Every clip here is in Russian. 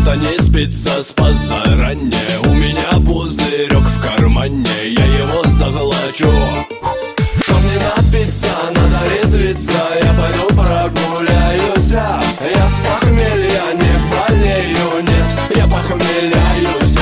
что-то не спится с позаранее. У меня пузырек в кармане, я его заглочу. Чтоб не напиться, надо резвиться. Я пойду прогуляюсь. Я с похмелья не болею, нет, я похмеляюсь.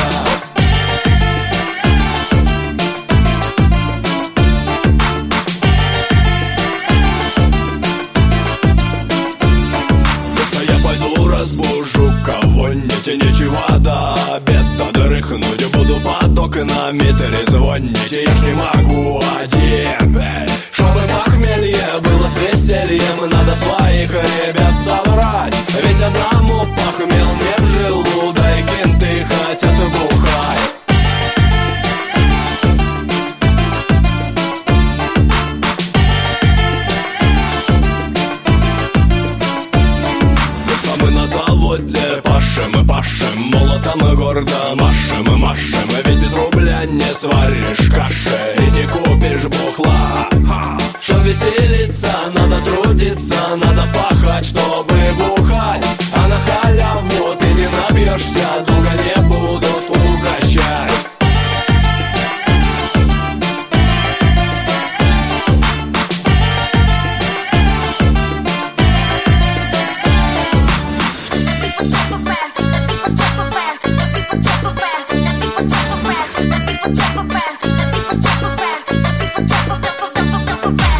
Я пойду разбужу кого-нибудь, нечего до обеда дрыхнуть. Буду под окнами трезвонить, я ж не могу один. Чтобы похмелье было с весельем, надо своих ребят собрать. Ведь одному похмел не в желудок, и кенты хотят бухать. Мы на заводе пашем, молотом и гордо машем. Ведь без рубля не сваришь каши и не купишь бухла. Чтоб веселиться, надо трудиться, надо пахать, чтобы бухать. А на халяву ты не набьешься, долго не будут угощать. People jump around.